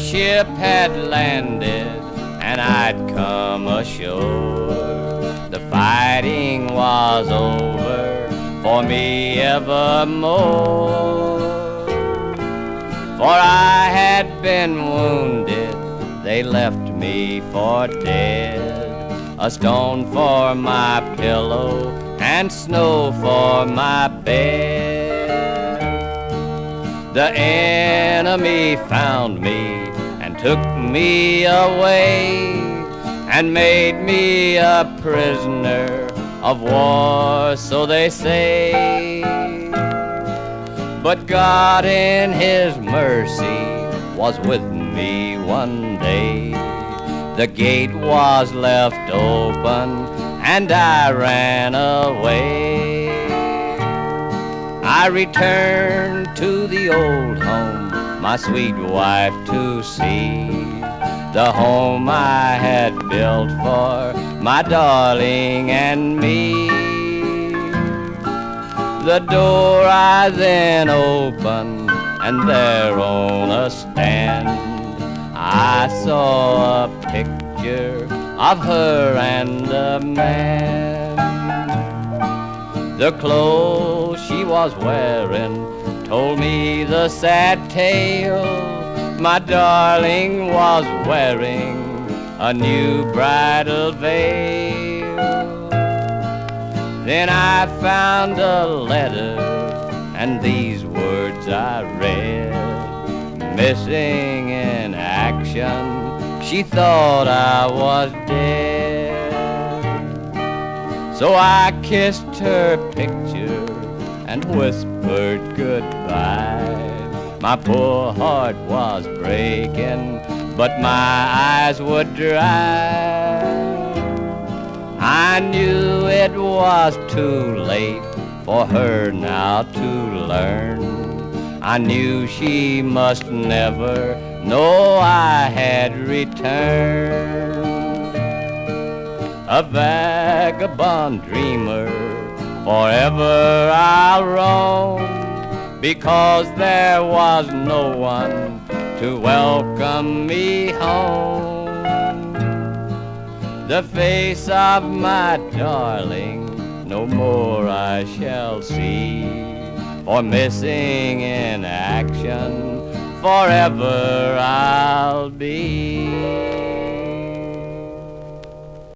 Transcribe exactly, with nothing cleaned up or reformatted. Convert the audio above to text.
ship had landed and I'd come ashore, the fighting was over for me evermore. For I had been wounded, they left me for dead, a stone for my pillow and snow for my bed. The enemy found me and took me away and made me a prisoner of war, so they say. But God in His mercy was with me one day. The gate was left open and I ran away. I returned to the old home, my sweet wife to see, the home I had built for my darling and me. The door I then opened, and there on a stand I saw a picture of her and a man. The clothes she was wearing told me the sad tale. My darling was wearing a new bridal veil. Then I found a letter, and these words I read: missing in action, she thought I was dead. So I kissed her picture and whispered goodbye. My poor heart was breaking, but my eyes would dry. I knew it was too late for her now to learn. I knew she must never know I had returned. A vagabond dreamer, forever I'll roam, because there was no one to welcome me home. The face of my darling no more I shall see, for missing in action forever I'll be.